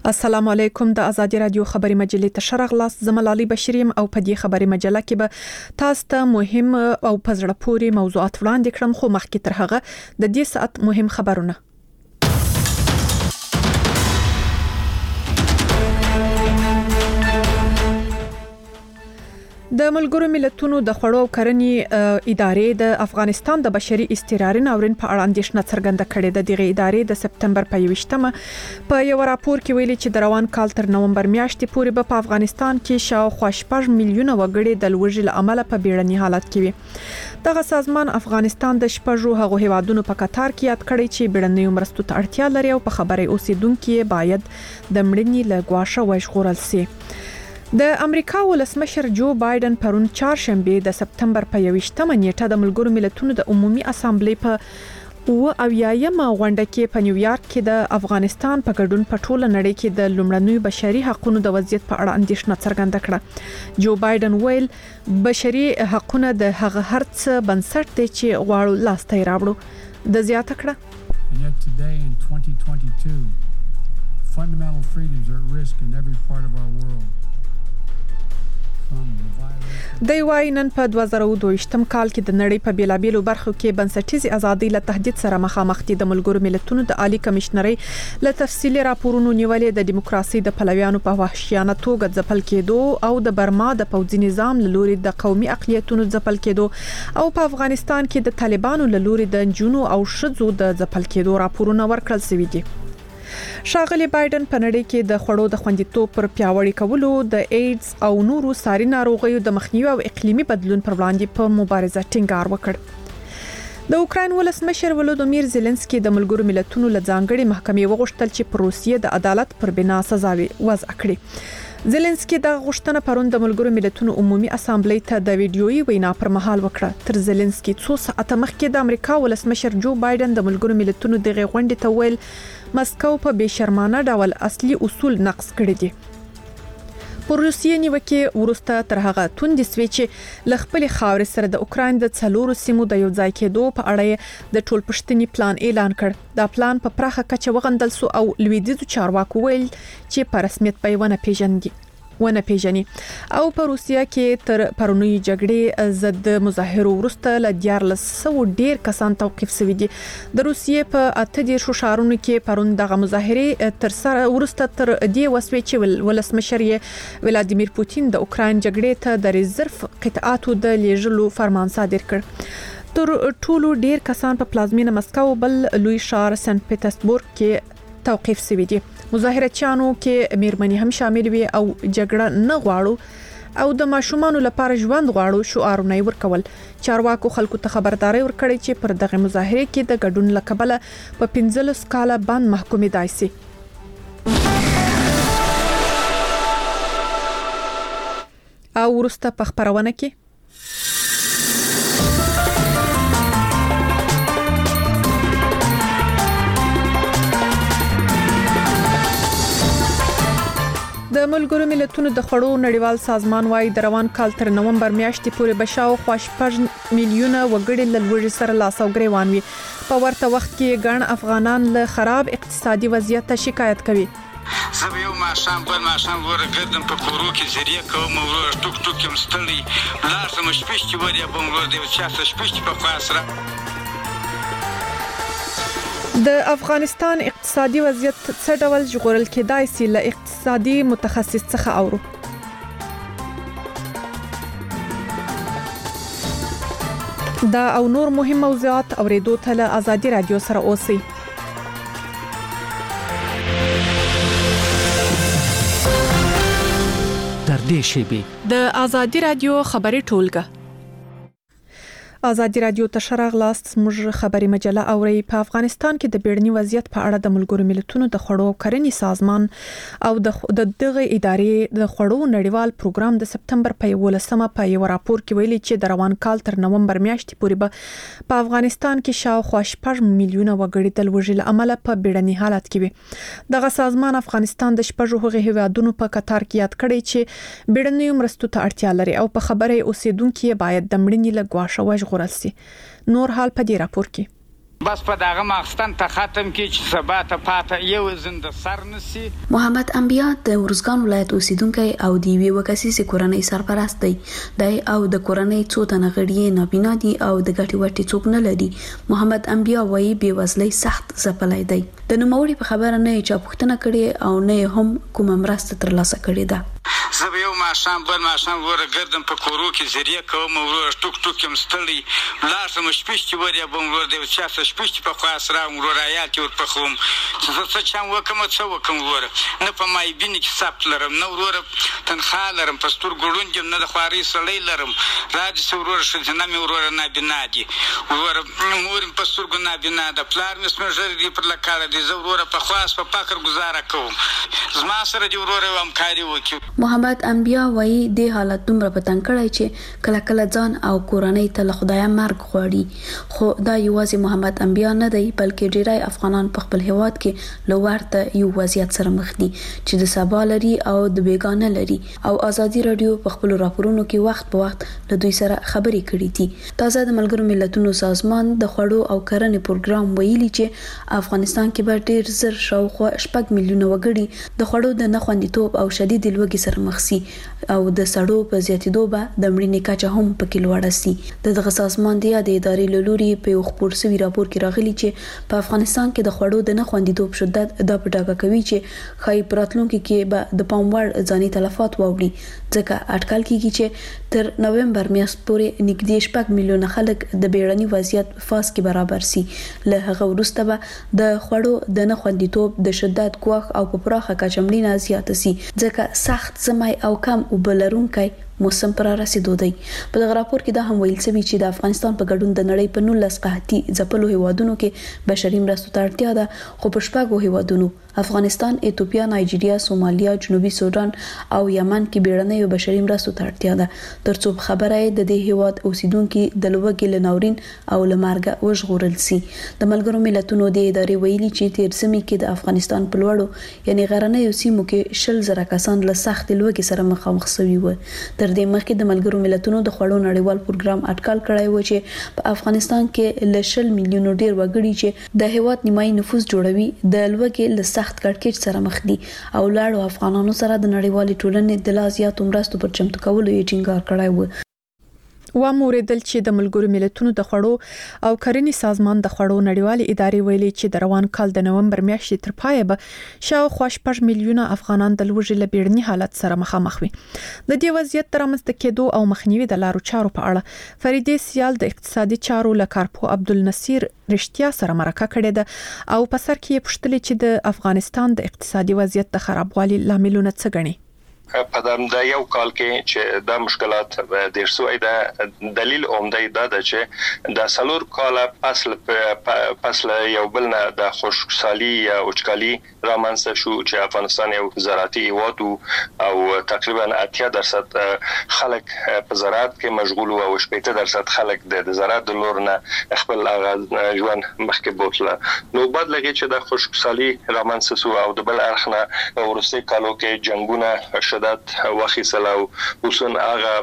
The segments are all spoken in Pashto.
السلام علیکم. د ازادي رادیو خبري مجلې ته شرغلاس زملالي بشریم او په دې خبري مجله کې به تاسو ته مهم او پزړه پوري موضوعات وړاندې کړم، خو مخکې تر هغه د دې ساعت مهم خبرونه. د ملګرو ملتونو د خوړو او کرنې ادارې د افغانستان د بشري استقرار ناورین په اړه اندېښنه څرګنده کړې ده. دغه ادارې د سپتمبر په 21مه په یو راپور کې ویلي چې د روان کال تر نومبر میاشتې پورې په افغانستان کې شاوخوا 6 میلیونه وګړي د لوږې له امله په بیړني حالت کې وي. دغه سازمان افغانستان د شپږو هغو هیوادونو په کتار کې یاد کړی چې بیړني مرستو ته اړتیا لري او په خبري اوسیدونکو باید د مړینې له ګواښه وژغورل شي. د امریکا ولسمشر جو بایدن پرون چهارشنبه د سپتمبر په 21مه نیټه د ملګرو ملتونو د عمومي اسامبلې په اویایم غونډه کې په نیویارک کې د افغانستان په ګډون په ټوله نړۍ کې د لومړنیو بشري حقوقو د وضعیت په اړه اندېښنه څرګنده کړه. جو بایدن ویل بشري حقوقونه د هغه هرڅ بنسټ دي چې غواړو لاسته راوړو. د زیاته کړه fundamental freedoms are at risk in every part of our world. د وای نن په 2022م کال کې د نړۍ په بیلابیلو برخو کې بنسټیزي ازادي له تهدید سره مخامخ دي. د ملګرو ملتونو د عالی کمشنري له تفصیلي راپورونو نیولې د دیموکراسي د پلویانو په وحشیانه توګه ځپل کېدو او د برما د پوځي نظام له لوري د قومي اقلیتونو ځپل کېدو او په افغانستان کې د طالبانو له لوري د جنونو او شذو د ځپل کېدو راپورونه ورکړل شوي دي. ښاغلي بایدن په نړۍ کې د خوړو د خوندیتوب پر پیاوړي کولو، د ایډز او نورو ساري ناروغیو د مخنیوي او اقلیمي بدلون پر وړاندې په مبارزه ټینګار وکړ. د اوکراین ولسمشر ولودیمیر زيلنسکي د ملګرو ملتونو له ځانګړي محکمې وغوښتل چې پر روسیې د عدالت پر بنا سزا وضع کړي. زيلنسکي د غوښتنه پرون د ملګرو ملتونو عمومي اسامبلې ته د ویډیويي وینا پر مهال وکړه. تر زيلنسکي څو ساعته مخکې د امریکا ولسمشر جو بایدن د ملګرو ملتونو دغه غونډې ته ویل مسکو په بشرمانه ډول اصلي اصول نقض کړی دي. پر روسیې نیوکه ورسته تر هغه توندې سوي چې ل خپل خاور سره د اوکراین د څلورو سیمو د یو ځای کېدو په اړه د ټولپښتني پلان اعلان کړ. دا پلان په پراخه کچه وغندل سو او لویدیځو چارواکو ویل چې په رسمیت ونه پیژني او په روسیا کې تر پرونی جګړې ضد مظاهرو ورسته ل 1400 ډیر کسان توقيف شوي دي. د روسیې په 8 شهرونو کې پرون دغه مظاهره تر سره ورسته تر دې وسوي چې ولسمشر ولادیمیر پوتین د اوکراین جګړې ته د ریزرف قطعاتو د لیږلو فرمان صادر کړ. تر ټولو ډیر کسان په پلازمینه مسکو بل لوی ښار سنت پیټرزبورګ کې توقيف شوي دي. مظاهرچیانو کې میرمنې هم شامل وي او جګړه نه غواړو او د ماشومان لپاره ژوند غواړو شعارونه ورکول. چارواکو خلکو ته خبرداري ورکړي چې پر دغه مظاهره کې د ګډون لکبله په 15 کاله باندې محکومې دایسي. او ورسته په خبرونه کې د ملګرو ملتونو د خوړو نړیوال سازمان وايي د روان کال تر نومبر میاشتې پورې بشاوخوا 6 میلیونه وګړي له لوږې سره لاس او ګریوان وي. په ورته وخت کې ګڼ افغانان له خراب اقتصادي وضعیت ته شکایت کوي. زه یو ماشام بل ماشام ورګردم په کورو کې زریه کوم ورور ټوک ټوک هم ستړي لاسم شپشتي وریا بم ور دی چې شپشتي په خاصره. د افغانستان اقتصادي وضعیت څه ډول ژغورل کېدای شي له اقتصادي متخصص څخه اورو. دا او نور مهم موضوعات اوریدو ته له ازادي رادیو سره اوسئ. تر دې شی د ازادي رادیو خبري ټولګه ازادي رادیو ته شرغلاست. موږ خبري مجله اوري. په افغانستان کې د بیړني وضعیت په اړه د ملګرو ملتونو د خوړو او کرنې سازمان او د دغه ادارې د خوړو نړیوال پروګرام د سپتمبر په 11مه په یو راپور کې ویلي چې د روان کال تر نومبر میاشتې پورې په افغانستان کې شاوخوا 6 میلیونه وګړي د لوږې له امله په بیړني حالت کې وي. دغه سازمان افغانستان د شپږو هیوادونو په کتار کې یاد کړی چې بیړني مرستو ته اړتیا لري او په خبره اوسیدونکو باید د مړینې له ګواښه وژغورل شي. نور حال په دې راپور کې بس په دغه ماخستن ته ختم کی چې سبا ته پاته یو زنده سر نسی. محمد انبیا د ورزګان ولایت اوسیدونکی او د یوې وکاسي کورنۍ سرپرست دی. د او د کورنۍ څو تنه غړي نابینا دي او د ګټي وټي څوک نه لري. محمد انبیا وایي بې وزلۍ سخت ځپلای دی. د نوموړي په خبره نه چې پوښتنه کړي او نه هم کومه مرسته ترلاسه کړې ده. زه به یو ماښام بل ماښام وروره ګردم په کورو کې زریه کوم وروره ټوک ټوک یم ستړی لاړ شم شپېشتي وریا به وروره د یو چا څه شپېشتي په خوا سره وروره عیال کې ورپخوم چې زه څه چم وکړم څه وکړم وروره نه په مایبینې کې ثبت لرم نه وروره تنخوا لرم په سترګو ړوند یم نه د خوارۍ سړی لرم راځي چې وروره ښځینه مې وروره نابینا دي وروره مور مې په سترګو نابینا ده پلار مې سپین ږیری پر لکاړه دی زه وروره په خواست په فقر ګزاره کوم زما سره دې وروره همکاري وکړي. محمد انبیا وایي د حالت دومره په تنګ کړی چې کله کله ځان او کورنۍ ته له خدایه مرګ غواړي. خو دا یوازې محمد انبیا نه دی بلکې ډیری افغانان په خپل هیواد کې له ورته یو وضعیت سره مخ دي چې د سبا لري او د بیګانه لري او ازادي رادیو په خپل راپورونو کې وخت په وخت له دوی سره خبرې کړې دي. تازه د ملګرو ملتونو سازمان د خوړو او کرنې پروګرام ویلي چې افغانستان کې به ډیر زر شاوخوا 6 میلیونه وګړي د خوړو د نه خوندیتوب او شدید لوږې سره مخ سي او د سړو په زیاتېدو به د مړینې کچه هم پکې لوړه سي. دغه سازمان د ادارې له لوري په یو خپور شوي راپور کې راغلي چې په افغانستان کې د خوړو د نه خوندیتوب شدت دا په ډاګه کوي چې ښایي په راتلونکي کې به د پام وړ ځاني تلفات واوړي ځکه اټکل کیږي چې تر نومبر میاشتې پورې نږدې 6 میلیونه خلک د بیړني وضعیت فاز کې برابر سي. له هغه وروسته به د خوړو د نه خوندیتوب د شدت ګواښ او په پراخه کچه مړینه زیاته سي ځکه سخت زمای او کم وبلرونکي موسم پر رسیدو دی. په دغه راپور کې دا هم ویل شوی چې د افغانستان په ګډون د نړۍ په 19 قحطي ځپلو هیوادونو کې بشري مرستو ته اړتیا ده خو په شپږو هیوادونو افغانستان، ایتوپیا، نایجیریا، سومالیا، جنوبي سودان او یمن کې بیړنۍ بشري مرستو ته اړتیا ده ترڅو خبره د دې هیواد اوسیدونکو د لوږې لناورین او لمرګه وژغورل سي. د ملګرو ملتونو د ادارې ویلي چې تیر سمي کې د افغانستان په لوړو یعنی غرنیو سیمو کې 100,000 کسان له سخت لوږې سره مخامخ شوي و. تر دې مخکې د ملګرو ملتونو د خوړو نړیوال پروګرام اټکل کړی و چې په افغانستان کې ل 100 میلیونو ډیر وګړي چې د هیواد نیمایي نفوس جوړوي د لوږې له سخت کړکېچ سره مخ دي او لاړو افغانانو سره د نړیوالې ټولنې د لا زیاتو مرستو پر چمتو کولو یې ټینګار کړی و. واموریدل چې د ملګرو ملتونو د خوړو او کرنې سازمان د خوړو نړیوالې ادارې ویلي چې د روان کال د نومبر میاشتې تر پایه به شاوخوا 6 میلیونه افغانان د لوږې له بیړني حالت سره مخامخ وي. د دې وضعیت تر رامنځته کېدو او مخنیوي د لارو چارو په اړه فریدې سیال د اقتصادي چارو لکارپو عبدالنصیر رښتیا سره مرکه کړې ده او په سر کې پوښتنه چې د افغانستان د اقتصادي وضعیت د خرابوالي لاملونه څه ګڼي. په د یو کال کې چې د مشکلات د شوې د دلیل عمده ده چې د سلور کال فصل یو بل نه د خشکسالی یا وچکالي رامنځته شو چې افغانستان یو زراعتي هیواد او تقریبا 80% خلک په زراعت کې مشغول او 80% خلک د زراعت د لور نه خپل ژوند مخکې بوتله. نو بعد لګي چې د خشکسالی رامنځته شو او د بل اړخ نه ورسته کالو کې جنگونه شدت وخی سلاو وسن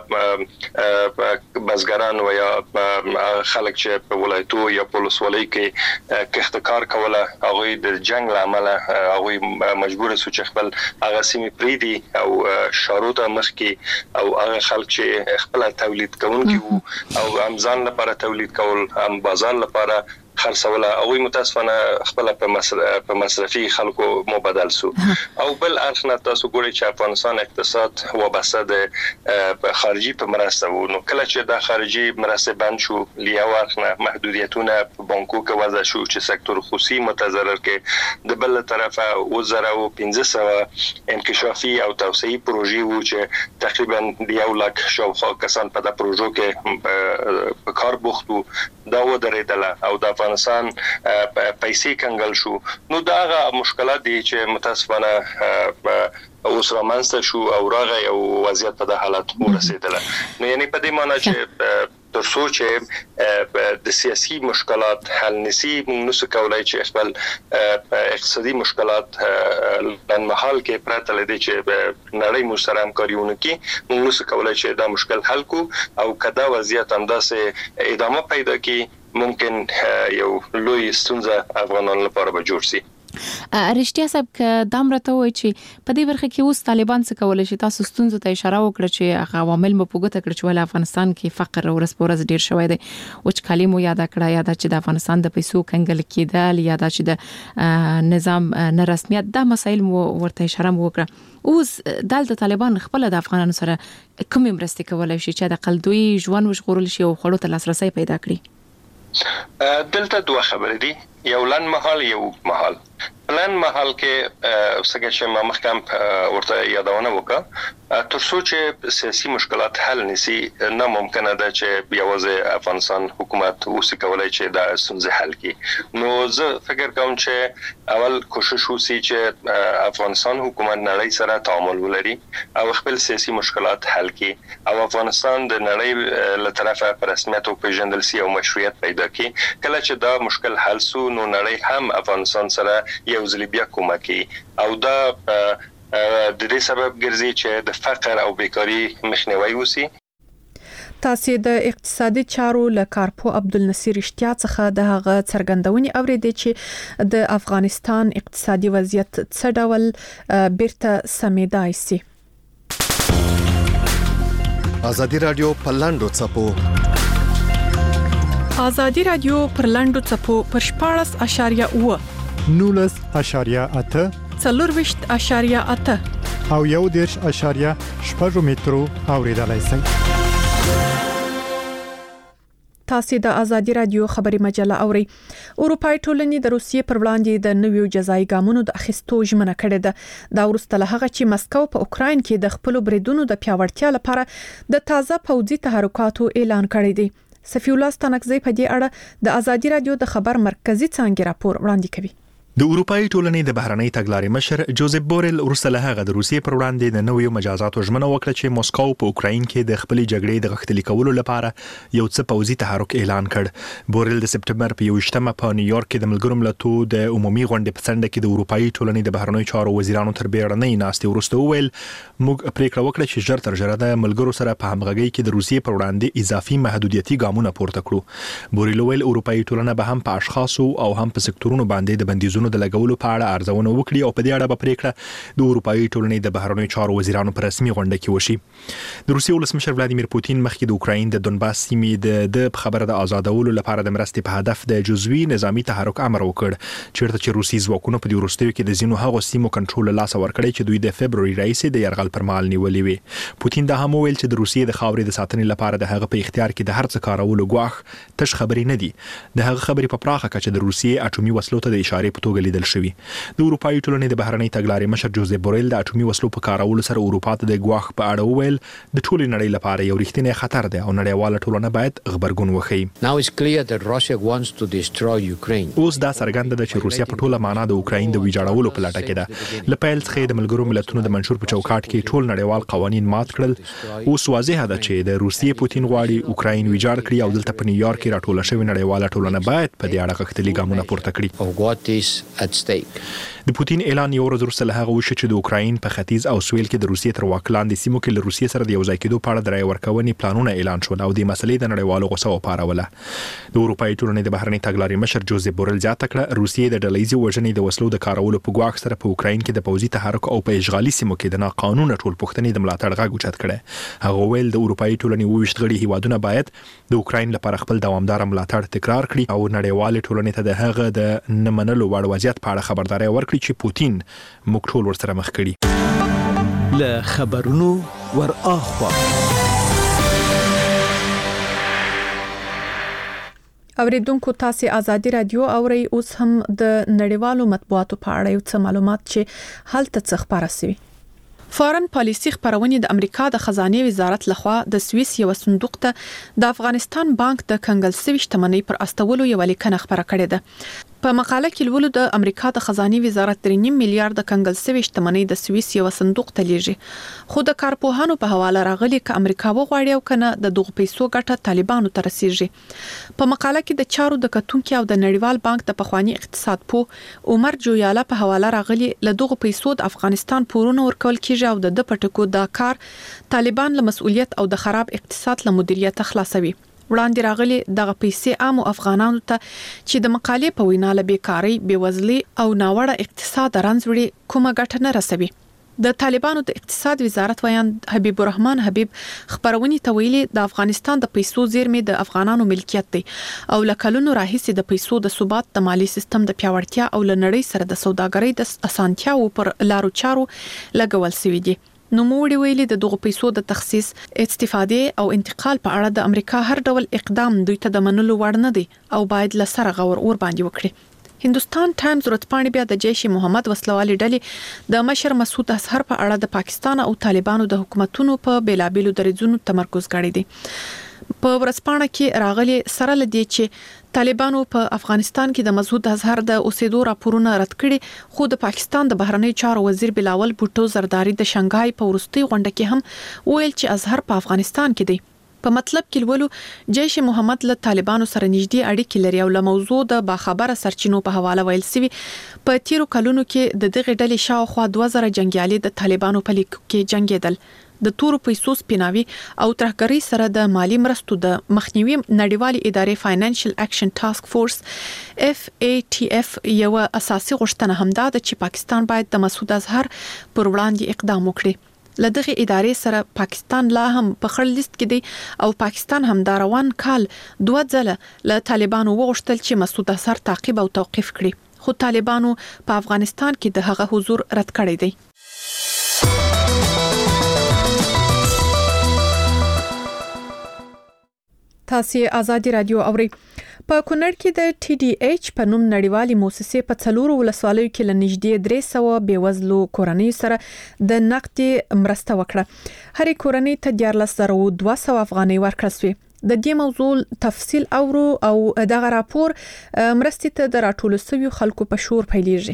هغه بزګران و یا خلک چې په ولایتو یا په ولسوالۍ کې کښتکار کوله هغه د جنگ لامل هغه مجبور سو چې خپل هغه سیمې پریدي او شارو ته مخ کې او هغه خلک چې خپل تولید کوونکي او امزان لپاره تولید کول هم بازار لپاره خرڅوله او متاسفانه خپل په مصرفي خلکو مبادل سو او بل اړخ تاسو ګورئ چې افغانستان اقتصاد وابسته د خارجي په مرسته وو. نو کله چې د خارجي مرسته بند شو لیا ورخنه محدودیتونه په بانکو کې وضع شو چې سکتور خصوصي متضرر کې د بل طرفه وزره او 1500 انکشافي او توسعي پروژې وو چې تقریبا 1 لک شاوخوا کسان په د پروژو کې په کار بوختو دا ودرېدله او د افغانستان پیسې کنګل شو. نو دا هغه مشکلات دي چې متاسفانه اوس رامنځته شو او راغی او وضعیت په د حالت ورسېدله. نو یعنی په دې معنی چې تر څو چې د سیاسي مشکلات حل نشي موږ نو څه کولای چې خپل اقتصادي مشکلات لنمحال کې پرته لدی چې نړۍ مو سره همکاریونه کوي موږ نو څه کولای چې دا مشکل حل کو او کدا وضعیت انداسه ادامه پیدا کوي ممکن یو لوی ستونزه افغانانو لپاره به جوړ شي. رښتیا صاحب ک دامرته وای چې په دې برخه کې اوس طالبان څه کولای شي؟ تاسو ستونزو ته اشاره وکړه چې عوامل مو پوګه کړ چې ول افغانستان کې فقر او ورسپورز ډیر شوی دی او چې کلمو یاد کړه یاد چې د افغانستان د پیسو کنګل کېدل یاد چې د نظام نه رسمیت د مسایل مو ورته اشاره وکړه. اوس د طالبان خپل د افغانانو سره کوم مرستې کولای شي چې د قلدوی ژوند وژغورل شي او خړو ته لاسرسي پیدا کړي؟ دلته دوه خبرې دي، یو لن محل یو محل. پلان محل کې څنګه چې ما مخکې ورته یادونه وکړه تر څو چې سیاسي مشکلات حل نشي نه ممکنه ده چې یوازې افغانستان حکومت اوس کولای چې دا ستونزې حل کړي. نو زه فکر کوم چې اول کوشش وشي چې افغانستان حکومت نړۍ سره تعامل ولري او خپل سیاسي مشکلات حل کړي او افغانستان د نړۍ له طرفه پر رسمیت او پیژندل سي او مشروعیت پیدا کړي. کله چې دا مشکل حل سو نو نړۍ هم افغانستان سره یو ځل بیا کومکی او دا د دې سبب ګرځي چې د فقر او بیکاری مخنیوي وسی. تاسو د اقتصادي چارو له کارپو عبدالنصیر اشتیا څخه د هغه څرګندونې اوریدې چې د افغانستان اقتصادي وضعیت څه ډول بیرته سمیدای سي. ازادي رادیو پلاندو چپو ازادي رادیو پر لاندو چپو پر 14.8 19.8 4.8 او 1.8 مترو اوریدلای شئ. تاسو د ازادي رادیو خبري مجله اوري. اروپای ټولنې د روسیې پر وړاندې د نویو جزایي ګامونو د اخیستو ژمنه کړې ده. دا ورسته له هغه چې مسکو په اوکراین کې د خپل بریدونو د پیاوړتیا لپاره د تازه پوځي تحرکاتو اعلان کړی دی. صفی الله ستانکزی په دې اړه د ازادي رادیو د خبر مرکزی څانګې راپور وړاندې کوي. د اروپای ټولنې د بهرنۍ تګلارې مشر جوزف بورل ورسره هغه د روسیې پر وړاندې د نویو مجازاتو ژمنه وکړه چې مسکو په اوکراین کې د خپلې جګړې د غښتلي کولو لپاره یو څه پوځي تحرک اعلان کړ. بورل د سپټمبر په 21مه په نیویارک کې د ملګرو ملتونو د عمومي غونډې په څنډه کې د اروپای ټولنې د بهرنۍ چارو وزیرانو تر بیړنۍ ناستې وروسته وویل موږ پریکړه وکړه چې ژر تر ژره د ملګرو سره په همغږۍ کې د روسیې پر وړاندې اضافي محدودیتي ګامونه پورته کړو. بورل وویل اروپای ټولنه به هم په اشخاصو او هم په سکتورونو باندې د بندیزونو د لګولو په اړه ارزونه وکړي او په دې اړه به پریکړه د اروپای ټولنې د بهرنیو چارو وزیرانو پر رسمي غونډه کې وشي. د روسیې ولسمشر ولادیمیر پوتین مخکې د اوکراین د دونباس سیمې د خبره د آزادولو لپاره د مرستې په هدف د جزوي نظامی تحرک امر وکړ چیرته چې روسي ځواکونه په دې وروستیو کې د ځینو هغو سیمو کنټرول لاس ورکړي چې دوی د فبروري راهیسې د یرغل پر مهال نیولې وي. پوتین دا هم ویل چې د روسیې د خاورې د ساتنې لپاره د هغه په اختیار کې د هر څه کارولو غواخ تش خبرې نه دي. د هغه خبرې په پراخه کچه د روسیې اټومي وسلو ته د اشارې په توګه لیدل شوی. د اروپای ټولنې د بهرنۍ تګلارې مشر جوزف بورل د اټومي وسلو په کارولو سره اروپا ته د غواخ په اړه وویل د ټولې نړۍ لپاره یو رښتینی خطر دی او نړیواله ټولنه باید خبرګون وښيي. اوس دا څرګنده ده چې روسیا په ټوله معنا د اوکراین د ویجاړولو په لټه کې ده. له پیل څخه د ملګرو ملتونو د منشور په چوکاټ کې ټول نړیوال قوانین مات کړل. اوس واضح ده چې د روسیې پوتین غواړي اوکراین ویجاړ کړي او دلته په نیویارک کې راټوله شوې نړیواله ټولنه باید په دې اړه غښتلي ګامونه پورته کړي. د پوتین اعلان یو ورځ وروسته له هغه وشو چې د اوکراین په ختیځ او سویل کې د روسیې تر واک لاندې سیمو کې له روسیې سره د یو ځای کېدو په اړه د رای ورکونې پلانونه اعلان شول او د مسلې د نړیوالو غوسه وپاروله. د اروپای ټولنې د بهرنۍ تګلارې مشر جوزف بورل زیاته کړه روسیې د ډلهیزې وژنې د وسلو د کارولو په ګواښ سره په اوکراین کې د پوځي تحرک او په اشغالي سیمو کې د ناقانونه ټولپوښتنې د ملاتړ غږ اوچت کړي. هغه ویل د اروپای ټولنې 22 غړي هیوادونه باید د اوکراین لپاره خپل دوامدار ملاتړ تکرار کړي او نړیوال ټولنې ته د هغه د نه منلو وړ وضعیت په اړه خبرداري ورکړي چې پوتین موږ ټول ورسره مخ کړي. له خبرونو ور اخوا اوریدونکو تاسو ازادي رادیو اوري. اوس هم د نړیوالو مطبوعاتو په اړه یو څه معلومات چې هلته څه خبره شوي. فارن پالیسي خبرونه د امریکا د خزانه وزارت لخوا د سویس یو صندوق ته د افغانستان بانک د کنګل سوي شتمنۍ پر استولو یو لیکنه خبره کړې ده. په مقاله کې لولو د امریکا د خزانه وزارت 3.5 میلیارډ د کنګل سوي شتمنۍ د سویس یو صندوق ته لیږي خو د کارپوهانو په حواله راغلي ک امریکا وغواړي او کنه د دغه پیسو ګټه طالبانو ته رسیږي. په مقاله کې د چارو د کتونکو او د نړیوال بانک د پخوانی اقتصاد پو عمر جویاله په حواله راغلي له دغه پیسو د افغانستان پورونه ورکول کیږي او د پټکو دا کار طالبان له مسؤلیت او د خراب اقتصاد له مدیریت خلاصوي. وړاندې راغلي دغه پیسې عام افغانانو ته چې د مقالې په وینا له بیکاری، بیوزلي او ناوړه اقتصاد رانځوړي کومه ګټه نه رسوي. د طالبانو د اقتصاد وزارت ویاند حبیب الرحمن حبیب خبرونې ته ویلي د افغانستان د پیسو زیرمې د افغانانو ملکیت دی او لکلونو راهیسې د پیسو د ثبات، د مالی سیستم د پیاوړتیا او لنړۍ سره د سوداګرۍ د اسانتیاو پر لارو چارو لګول شوی دی. نو موږ ویلي د دغه پیسو د تخصیص، استفاده او انتقال په اړه د امریکا هر ډول اقدام دوی ته د منلو وړ نه دی او باید لسره غور اور باندې وکړي. هندوستان ټایمز ورځپاڼې بیا د جیش محمد وسلوالي ډلې د مشر مسعود اظهر په اړه د پاکستان او طالبانو د حکومتونو په بیلابېلو دریځونو تمرکز کړی دی. په ورځپاڼه کې راغلي سره لدی چې طالبانو په افغانستان کې د مسعود اظهر د اوسېدو راپورونه رد کړي، خو د پاکستان د بهرنی چارو وزیر بلاول بوټو زرداری د شنغهای په وروستي غونډه کې هم ویل چې اظهر په افغانستان کې دی. په مطلب کې ولولو جیش محمد له طالبانو سره نږدې اړیکې لري او له موضوع د باخبره سرچینو په حواله ویل سوي په تیرو کلونو کې د دغه ډلې شاوخوا 2000 جنگیالي د طالبانو په لیک کې جنگیدل. د تورو پیسو سپیناوي او ترهګری سره د مالی مرستو د مخنیوي نړیوالې ادارې فاینانشل اکشن ټاسک فورس FATF یو اساسي غوښتنه هم ده چې پاکستان باید د مسعود اظهر پر وړاندې اقدام وکړي. لدغه ادارې سره پاکستان لا هم په خړ لیست کې دی او پاکستان هم دا روان کال 2 ځله له طالبانو وغوښتل چې مسعود اظهر تعقیب او توقيف کړي، خو طالبانو په افغانستان کې د هغه حضور رد کړی دی. تاسو آزادي رادیو اوري. په کونړ کې د TDH په نوم نړیوالي مؤسسې په څلورو ولسوالیو کې لنږدې 300 بیوزلو کورنۍ سره د نقد مرسته وکړه. هر کورنۍ ته 14,200 افغانۍ ورکړل شوې. د دې موضوع تفصیل اورو او دغه راپور مرستې ته د راټولو شویو خلکو په شور پیلېږي.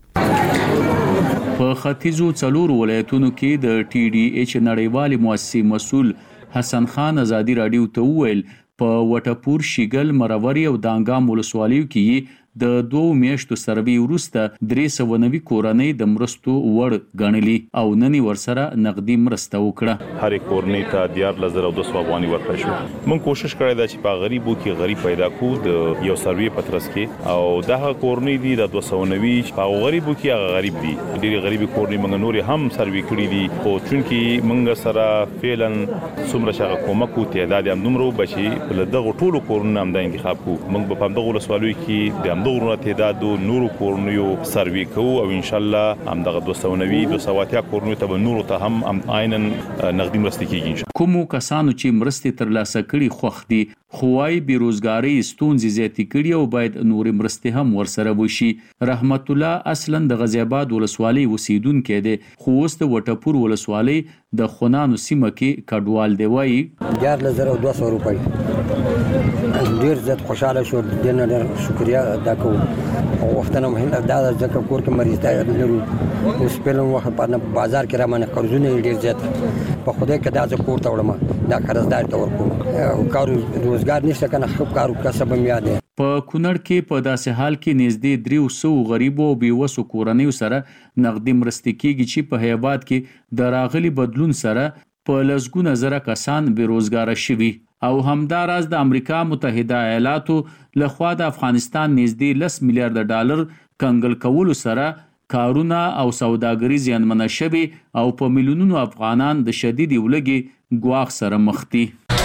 په ختیځو څلورو ولایتونو کې د TDH نړیوالي مؤسسې مسؤل حسن خان آزادي رادیو ته وویل په وټپور، شیګل، مروري او دانګام ولسوالیو کې د 2 میاشتو سروي وروسته 390 کورنۍ د مرستو وړ غنلي او نني ورسره نقدي مرسته وکړه. هر کورنۍ ته 14,200 افغانۍ ورکړل شو. موږ کوشش کړی دا چې په غریبو کې غریب پیدا کوو د یو سروي پترس کې او دغه کورنۍ دي د 290 په غریبو کې هغه غریب دي. ډېری غریبي کورنۍ موږ نور هم سروي کړی دي او چونکی موږ سره فعلا څومره شغه کومک او تعداد هم نمرو بشي په دغه ټولو کورنۍ هم د انتخاب کو. موږ په دغه ولسوالیو کې د دغه تعداد نورو کورنیو سروي کوو او ان شاء الله هم دغه 290 کورنیو ته نورو ته هم عیناً نقدي مرستې کیږي. کومو کسانو چې مرستې ترلاسه کړي خوښ دي، خوای بیروزګاری ستونزې زیاتې کړي او باید نور مرستې هم ورسره وشي. رحمت الله اصلا د غزي آباد ولسوالۍ اوسیدونکو دی، خو اوس د وټپور ولسوالۍ د خونانو سیمه کې کډوال دی. وایي 14,200 روپۍ ډیر زیات خوشاله شو. د نن شکریا ادا کوم او وختونه مهمه دا ځکه کور کې مریض دی لرو اوس په لوم وخت په بازار کې را منه قرضونه ډیر زیات په خوده کې دا ځکه کور ته وړم دا قرضدار ته ورکوم او کار روزګار نشته کنه خو کار کسب مې یاد دی. په کونړ کې په داسې حال کې نږدې 300 غریبو او بیوسو کورنیو سره نقدي مرستې کیږي چې په هیواد کې د راغلي بدلون سره په لسګونه زره کسان بیروزګار شوي او همداراز د امریکا متحده ایالاتو لخوا د افغانستان نږدې 10 میلیارډ ډالر کنګل کولو سره کارونه او سوداګري زیانمنه شوي او په میلیونونو افغانان د شدید ولګي ګواښ سره مخ دي.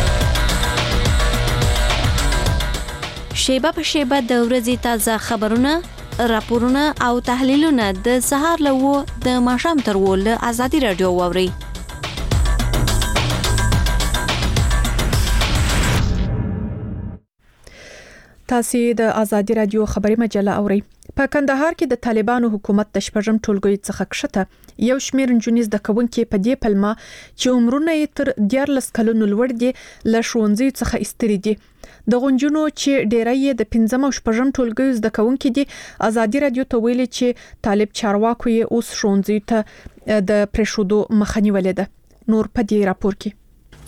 شیبه په شیبه د ورځې تازه خبرونه، راپورونه او تحلیلونه د سهار له د ماښام تر ول آزادي رادیو ووري. تاسو د آزادي رادیو خبري مجله اوري. په کندهار کې د طالبانو حکومت د شپږم ټولګي څخه کښته یو شمېر نجونې د کوونکې په دې پلمه چې عمرونه یې تر 14 کلونو لوړ دي له ښوونځي څخه ایستلي دي. د غونجونو چې ډیری یې د 15 او شپږم ټولګي د کوونکې دي آزادي رادیو ته ویلي چې طالب چارواکو یې اوس ښوونځي ته د پرېښودو مخه نیولې ده. نور په دې راپور کې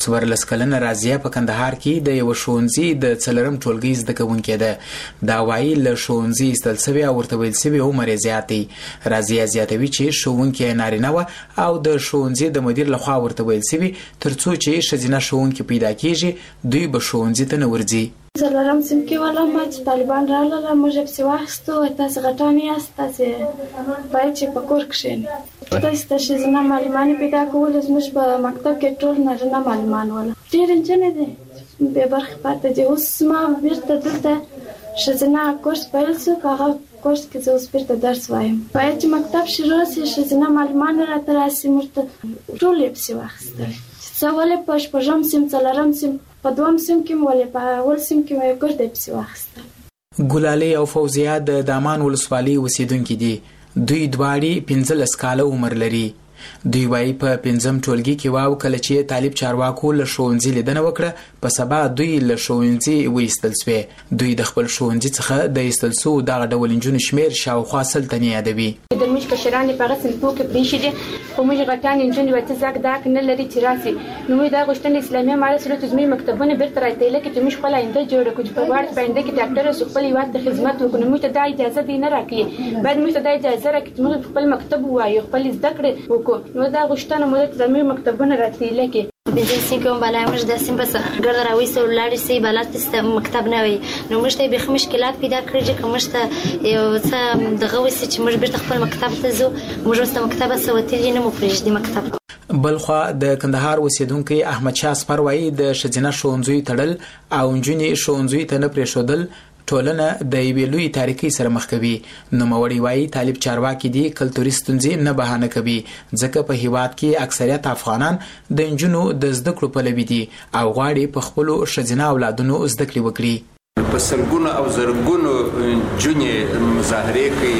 14 کلنه رازیه په کندهار کې د یو ښوونځي د څلورم ټولګي زده کوونکې ده. دا وایي له ښوونځي ایستل سوی او ورته ویل سوی عمر زیات دی. رازیه زیاتوي چې ښوونکې نارینه و او د ښوونځي د مدیر لخوا ورته ویل سوی ترڅو چې ښځینه ښوونکې پیدا کیږي دوی به ښوونځي ته نه ورځي. څلورم صنف کې ولم چې طالبان راغلل موږ یې پسې واخیستو. تاسې غټان یاست، تاسې باید چې په کور کښېنئ. تاسې ته ښځینه معلمانې پیدا کول. زموږ په مکتب کې ټول نارینه معلمان ول. ډېرې نجونې دي بې برخې پاتې دي. اوس ما بیرته دلته ښځینه کورس پیل شو. په هغه کورس کې زه اوس بیرته درس وایم. باید چې مکتب شروع شي ښځینه معلمان راته راشي. موږ ته ټول یې پسې واخیستل. څه ولې په شپږم صنف څلورم صنف په دوم صنف کې ولې په اول صنف کې مې ګرد پسې واخیستل. ګلالۍ او فوزیه د دامان ولسوالۍ اوسیدونکي دي. دوی دواړې 15 کاله عمر لري. دوی وايي په 5م ټولګي کې واو کله چې طالب چارواکو له ښوونځي لیدنه وکړه په سبا دوی له ښوونځي وایستل شوی. دوی د خپل ښوونځي څخه د ایستل شو دغه ډول نجونو شمیر شاوخوا 100 تنې یادوي. د موږ کشران په هغه صنفو کې پریښي دي خو موږ غټان نجونې وته زګ داک نه لري چې راسي. نو موږ دا غوښتنه اسلامي امارت سره تزمي مکتبونه بیرته راځي لکه چې موږ خپل آینده جوړ کړو چې په وړ باندې کې ډاکټر او خپل یوات د خدمت وکړو. موږ ته دا اجازه دی نه راکړي. باید موږ ته دا اجازه راکړي چې موږ خپل مکتب وایو خپل زده کړې وکړو. نو دا غوښتنه موږ ته زمي مکتبونه راځي لکه بنزين کوم بالا موږ د سیم بس ګرد راويسته ولاري سي بلات مکتب نه وي. نو موږ ته به مشکلات پیدا کړی چې کوم شته یو څه دغه وسې چې موږ بیرته خپل مکتب ته ځو. موږ واست مکتب سوتلی نه مو پرېږدي مکتب. بلخوا د کندهار اوسیدونکو احمد شاه سپروي د ښځینه ښوونځي تړل او نجونې ښوونځي ته نه پرېښودل ټولنه د یوې لوی تاریخي سره مخ کوي. نو موري وايي طالب چارواکي دي کلتوري ستونزې نه بهانه کوي ځکه په هیواد کې اکثریت افغانان د انجونو د زده کړو په لبي دي او غواړي په خپل ښځینه اولادونو زده کړې وکړي. په سلګونو او زرګونو جونې مظاهره کوي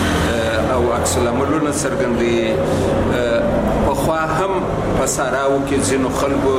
او عکس العملونه څرګندوي. په خوا هم په ساراو کې ځینو خلکو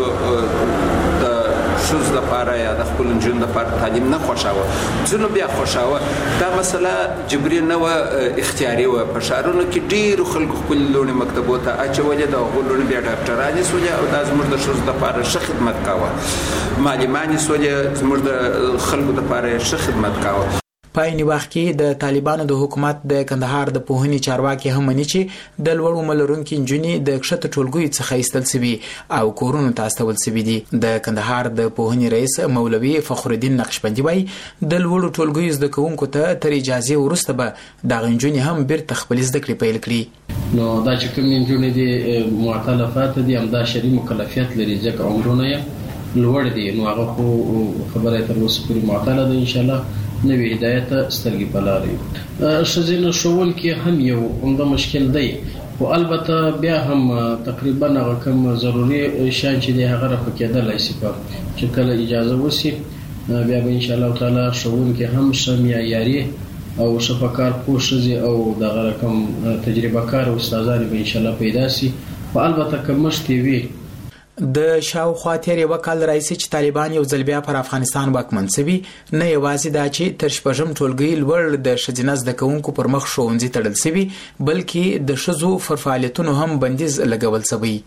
شوز لپاره یا د خپل جون لپاره تعلیم نه خوشاوه. ځنه بیا خوشاوه. دا مسله جبري نه و اختیاري و. په شهرونو کې ډیر خلکو خپل لونی مکتبو ته اچولې دا غولونه بیا ډاکټرانو سولې او د زموږ د شوز لپاره ښه خدمت کاوه. معلمانو سولې زموږ د خلکو لپاره ښه خدمت کاوه. پایني وخت کې د طالبانو د حکومت د کندهار د پوهنې چارواکي هم مني چې د لوړو ملرونکو انجونې د کښته ټولګي څخه ایستل سوي او کورونو ته استول سوي دي. د کندهار د پوهنې رئیس مولوي فخر الدین نقشبندي وايي د لوړو ټولګي زده کوونکو ته تر اجازه وروسته به د انجونې هم بیرته خپل زده کړې پیل کړي. نو دا چې کوم انجونې دي معتلفات دي هم دا شری مکلفیت لري ځکه عمرونه یې لوړ دي. نو هغه خبره تر اوسه پورې معتله ده. ان شاء الله نوې هدایت سترګې بلاري. ښځینه ښوونکي هم یو عمده مشکل دی او البته بیا هم تقریبا هغه کوم ضروري شان چې دی هغه رافع کېدلای شي چې کله اجازه وسی بیا به ان شاء الله تعالی ښوونکي هم معیاري او شفقار پوښتنه او دغه رقم تجربه کار استادان به ان شاء الله پیدا شي. او البته کوم مشتي وي د شاوخوا تیر یو کال راځي چې طالبان یو ځل بیا پر افغانستان واکمن شوي. نه یوازې دا چې تر شپږم ټولګي لوړ د ښځینه زده کوونکو پر مخ ښوونځي تړل شوي بلکې د ښځو پر فعالیتونو هم بندیز لګول شوی.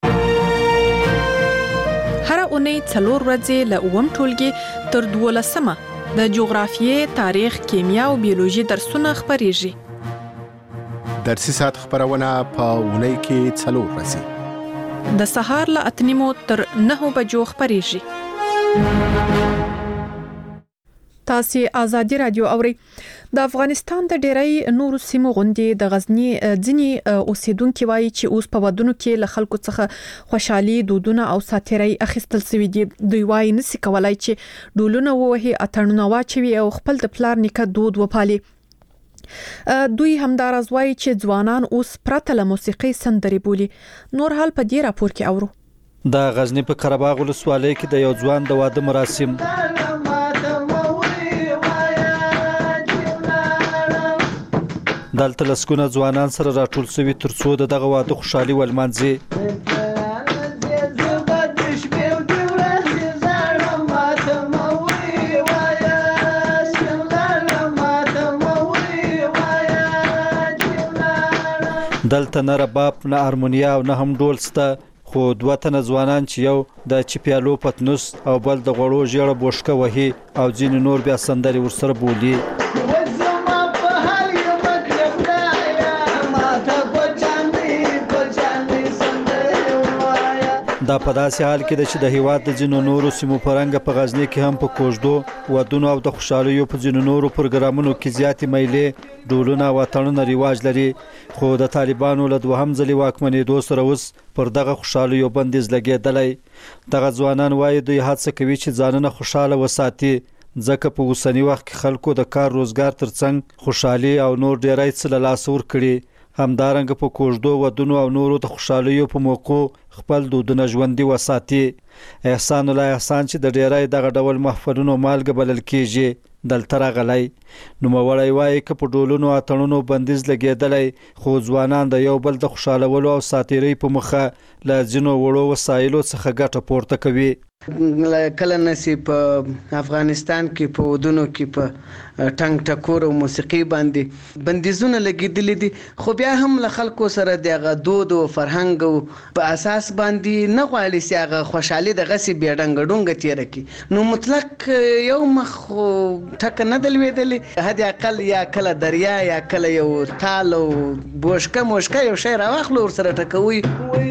هر اونۍ 4 ورځې له اوم ټولګي تر 12مه د جغرافیې، تاریخ، کیمیا او بیولوژي درسونه خبريږي. درسي ساعت خبرونه په اونۍ کې 4 ورځې د سهار له 8 تر 9 بجو خبريږي. تاسو آزادي رادیو اوري. د افغانستان د ډیری نورو سیمو غوندي د غزنی ځنی اوسیدونکو وایي چې اوس په ودونو کې له خلکو څخه خوشحالي دودونه او ساتيري اخیستل سوي دي. دوی وایي نسی کولای چې ډولونه ووهي اتړونه واچوي او خپل د پلار نیکه دود وپالي. دوی همدارز وایي چې ځوانان اوس پرته له موسیقي سندري بولي. نور حال په دې راپور کې اورو. د غزنی په قرهباغ ولسوالۍ کې د یو ځوان د واده مراسم دلته لسکونه ځوانان سره راټول شوي ترڅو دغه واده خوشحالي ولمانځي. دلته نه رباب نه هارمونیا او نه هم ډول سته خو دوه تنه ځوانان چې یو د چپیالو پتنوس او بل د غوړو ژیړه بوشکه وهي او ځینې نور بیا سندرې ورسره بولي. دا په داسې حال کې ده چې د هیواد د ځینو نورو سیمو پرنګ په غزنی کې هم په کوژدو ودونو او د خوشحالیو په ځینو نورو پروګرامونو کې زیاتې میلې ډولونه او اتڼونه رواج لري، خو د طالبانو له دوهم ځلې واکمنېدو سره اوس پر دغه خوشحالیو بندیز لګېدلی. دغه ځوانان وایي دوی هڅه کوي چې ځانونه خوشحاله وساتي، ځکه په اوسني وخت کې خلکو د کار روزګار ترڅنګ خوشحالي او نور ډیری څه له لاسه ورکړي. همدارنګه په کوژدو ودونو او نورو د خوشحالیو په موقع خپل دودونه ژوندي وساتي. احسان الله احسان چې د ډیری دغه ډول محفلونو مالګه بلل کیږي دلته راغلی. نوموړی وایي که په ډولونو اتڼونو بندیز لګېدلی، خو ځوانان د یو بل د خوشحالولو او ساتیرۍ په مخه له ځینو وړو وسایلو څخه ګټه پورته کوي. کله نسی په افغانستان کې په ودونو کې په ټنګ ټکور او موسیقي باندې بندیزونه لګیدلې دي، خو بیا هم له خلکو سره دغه دود او فرهنګ او په اساس باندې نه غواړي چې هغه خوشحالي د غسی بیډنګ ډونګ تیر کی. نو مطلق یو مخ ټک نه دلویدلې، هدي اقل یا کله دریا یا کله یو تال او بوشکه موشکه یو شی راوخلو ور سره ټکوي.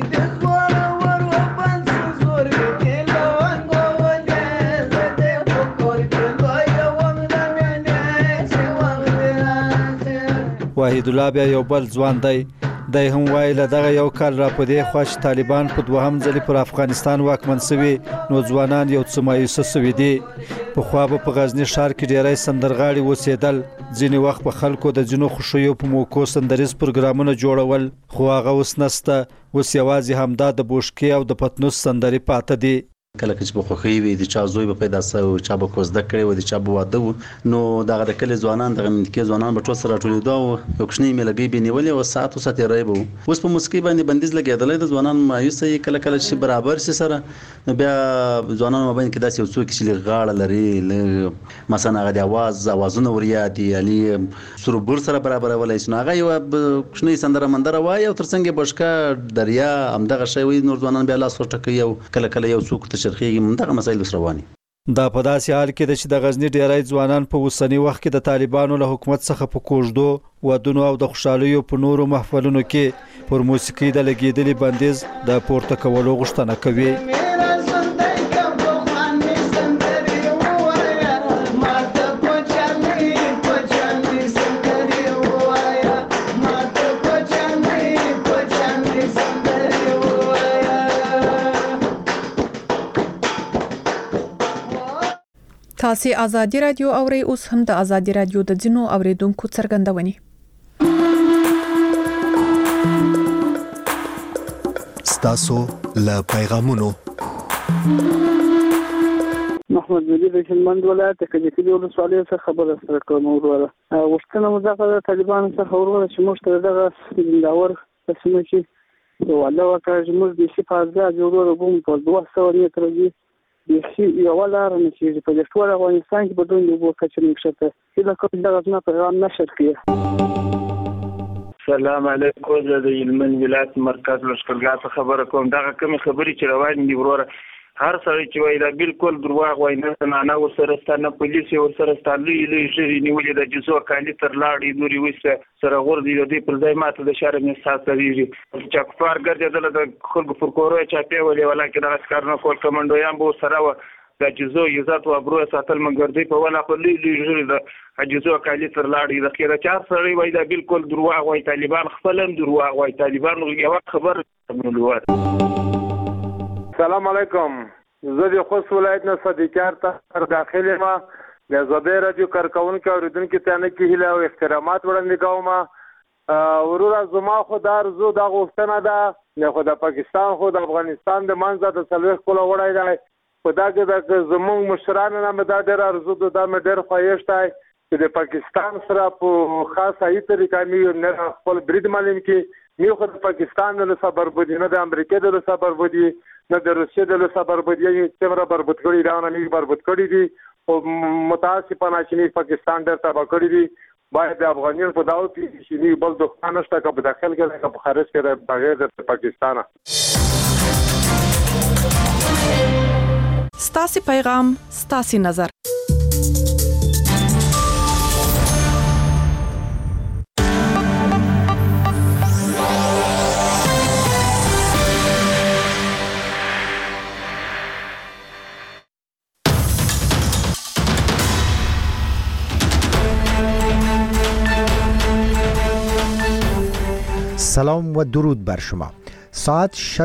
واحد الله بیا یو بل ځوان دی، دی هم وایي له دغه یو کال را په دې خوا چې طالبان په دوهم ځلې پر افغانستان واکمن سوي نو ځوانان یو څه مایوسه سوي دي. پخوا به په غزني ښار کې ډیری سندرغاړي اوسېدل، ځینې وخت په خلکو د ځینو خوښیو په موقعو سندریز پروګرامونه جوړول، خو هغه اوس نسته. اوس یوازې همدا د بوشکې او د پتنوس سندرې پاته دي. کله چې په خوخي وي د چا زوی به پیدا سو، چا به کوزده کړي و، د چا به واده و، نو دغه د کلی ځوانان دغه ملکي ځوانان به ټول سره راټولېدو او یو کوچنی میله به نیولې او ساعت او ساعت یې به اوس په موسیقي باندې بندیز لګېدلی. د ځوانان مایوسه یې کله کله چې برابر سي سره، نو بیا ځوانان مابین کې داسې یو څوک چې غاړه لري مثلا هغه د اوازونه وريادي یعنی سروبر سره برابرولای شي، هغه یو کوچنی سندره مندره وایي او ترڅنګ بشکا دریا همدغه شی وي. نور ځوانان بیا لاس ورټکوي او کله کله یو څوک شرخیږي دغه مسایل رواني. دا په داسې حال کې ده چې د غزني ډیری ځوانان په اوسني وخت کې د طالبانو له حکومت څخه په کوژدو ودونو او د خوشحالیو په نورو محفلونو کې پر موسیقي د لګېدلي بندیز د پورته کولو غوښتنه کوي. تاسو آزادي رادیو اورئ، اوس هم د آزادي رادیو د ځینو اوریدونکو څرګندونې. ستاسو له پیغامونو محمد مجید د هلمند ولایت کجکي ولسوالۍ څخه خبره سره کوم. وروره وختونه مزاقه د طالبانو څخه وروره چې موږ ته دغه زنداور قسمه چې والله وکړه چې موږ د شفاعت جوړو کوم په 200 متره دی یو لار نه چې په ټول افغانستان کې بدون یو کچې نشته چې کوم دغه نه پیغام نشر کیه. سلام علیکم، زه د هلمند ولایت مرکز لشکرګاه خبره کوم. دغه کوم خبرې چې روان دي وروره هر سړی چې وایي دا بالکل دروغ وایي، نه ورسره ستانه پولیس ورسره ستانه لوی ژری نیولې د جزو کالی تر لاړې نوري وسه سره غور دی د پر ځای ماته د شهر نه ساتريږي چې کفار ګرځیدل د خلکو پر کورو چاپی ولې ولکه د اسکرنو کول کمانډویان به سره و د جزو عزت او ابرو ساتل منګردي په ولا په لوی ژری د جزو کالی تر لاړې د خیره چار سړی وایي دا بالکل دروغ وایي، طالبان خپلم دروغ وایي، طالبان یو خبر منلوات. سلام علیکم، زه د خوست ولایت نه صدیقار ته داخله ما د زبیر رادیو کارکونکو اوریدونکو ته نه کیله او احترامات وړاندې کوم. ورور زما خدای رزو د غوښتنه ده نه خو د پاکستان خو د افغانستان د منځه د سلوخ کوله وړای دی په دا کې د زموږ مشران نه مدا ډیر ارزو د مډر خوښتای چې د پاکستان سره په خاصه ای طریقه مې نه خپل برید معلوم کې نیو خو د پاکستان له صبر بودی نه د امریکا د صبر بودی نه د روسیې د صبر بودی چې مرا بربط کړی دا نه بربط کړی دي او متاسفانه چې پاکستان ډېر تباہ کړی دي. باید د افغانانو په داو کې چې بل دښمن نشته که په داخل کې که په خارج کې بغیر د پاکستان. ستاسو پیغام ستاسو نظر. سلام و درود بر شما. ساعت